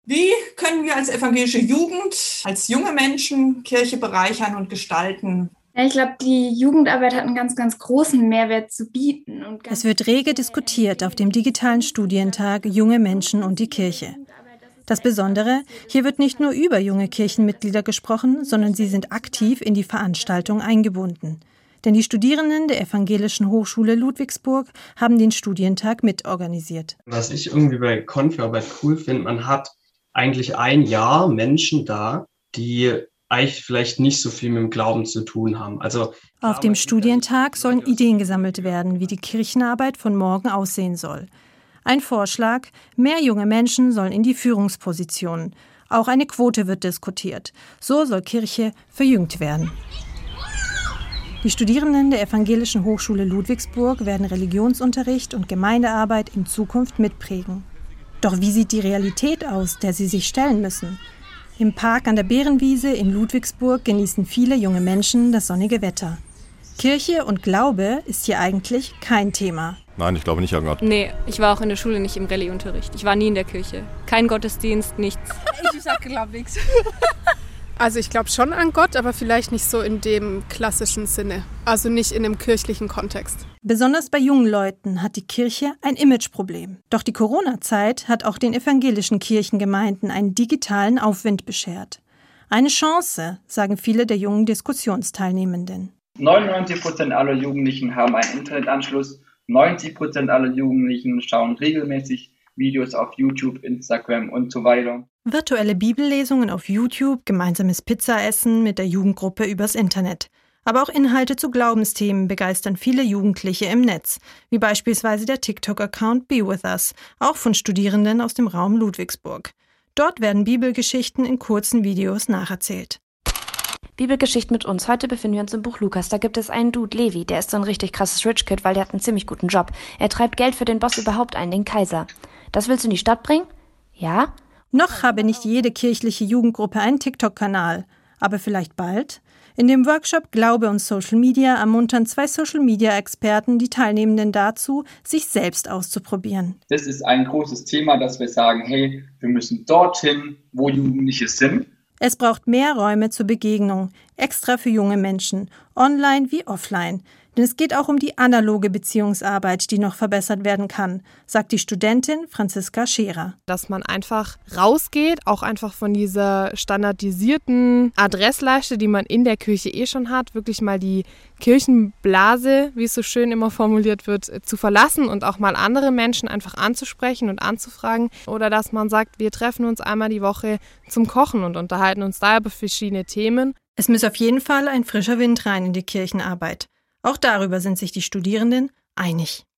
Wie können wir als evangelische Jugend, als junge Menschen Kirche bereichern und gestalten? Ja, ich glaube, die Jugendarbeit hat einen ganz, ganz großen Mehrwert zu bieten. Es wird rege diskutiert auf dem digitalen Studientag Junge Menschen und die Kirche. Das Besondere, hier wird nicht nur über junge Kirchenmitglieder gesprochen, sondern sie sind aktiv in die Veranstaltung eingebunden. Denn die Studierenden der Evangelischen Hochschule Ludwigsburg haben den Studientag mitorganisiert. Was ich irgendwie bei Konfi-Arbeit cool finde, man hat eigentlich ein Jahr Menschen da, die eigentlich vielleicht nicht so viel mit dem Glauben zu tun haben. Auf dem Studientag sollen Ideen gesammelt werden, wie die Kirchenarbeit von morgen aussehen soll. Ein Vorschlag: mehr junge Menschen sollen in die Führungspositionen. Auch eine Quote wird diskutiert. So soll Kirche verjüngt werden. Die Studierenden der Evangelischen Hochschule Ludwigsburg werden Religionsunterricht und Gemeindearbeit in Zukunft mitprägen. Doch wie sieht die Realität aus, der sie sich stellen müssen? Im Park an der Bärenwiese in Ludwigsburg genießen viele junge Menschen das sonnige Wetter. Kirche und Glaube ist hier eigentlich kein Thema. Nein, ich glaube nicht an Gott. Nee, ich war auch in der Schule nicht im Rallye-Unterricht. Ich war nie in der Kirche. Kein Gottesdienst, nichts. Ich sag, glaub nichts. Also ich glaube schon an Gott, aber vielleicht nicht so in dem klassischen Sinne. Also nicht in einem kirchlichen Kontext. Besonders bei jungen Leuten hat die Kirche ein Imageproblem. Doch die Corona-Zeit hat auch den evangelischen Kirchengemeinden einen digitalen Aufwind beschert. Eine Chance, sagen viele der jungen Diskussionsteilnehmenden. 99% aller Jugendlichen haben einen Internetanschluss. 90% aller Jugendlichen schauen regelmäßig Videos auf YouTube, Instagram und so weiter. Virtuelle Bibellesungen auf YouTube, gemeinsames Pizzaessen mit der Jugendgruppe übers Internet. Aber auch Inhalte zu Glaubensthemen begeistern viele Jugendliche im Netz, wie beispielsweise der TikTok-Account Be With Us, auch von Studierenden aus dem Raum Ludwigsburg. Dort werden Bibelgeschichten in kurzen Videos nacherzählt. Bibelgeschichte mit uns. Heute befinden wir uns im Buch Lukas. Da gibt es einen Dude, Levi, der ist so ein richtig krasses Rich Kid, weil der hat einen ziemlich guten Job. Er treibt Geld für den Boss überhaupt ein, den Kaiser. Das willst du in die Stadt bringen? Ja? Noch habe nicht jede kirchliche Jugendgruppe einen TikTok-Kanal, aber vielleicht bald? In dem Workshop Glaube und Social Media ermuntern 2 Social-Media-Experten die Teilnehmenden dazu, sich selbst auszuprobieren. Das ist ein großes Thema, dass wir sagen, hey, wir müssen dorthin, wo Jugendliche sind. Es braucht mehr Räume zur Begegnung, extra für junge Menschen, online wie offline. Denn es geht auch um die analoge Beziehungsarbeit, die noch verbessert werden kann, sagt die Studentin Franziska Scherer. Dass man einfach rausgeht, auch einfach von dieser standardisierten Adressleiste, die man in der Kirche schon hat, wirklich mal die Kirchenblase, wie es so schön immer formuliert wird, zu verlassen und auch mal andere Menschen einfach anzusprechen und anzufragen. Oder dass man sagt, wir treffen uns einmal die Woche zum Kochen und unterhalten uns da über verschiedene Themen. Es muss auf jeden Fall ein frischer Wind rein in die Kirchenarbeit. Auch darüber sind sich die Studierenden einig.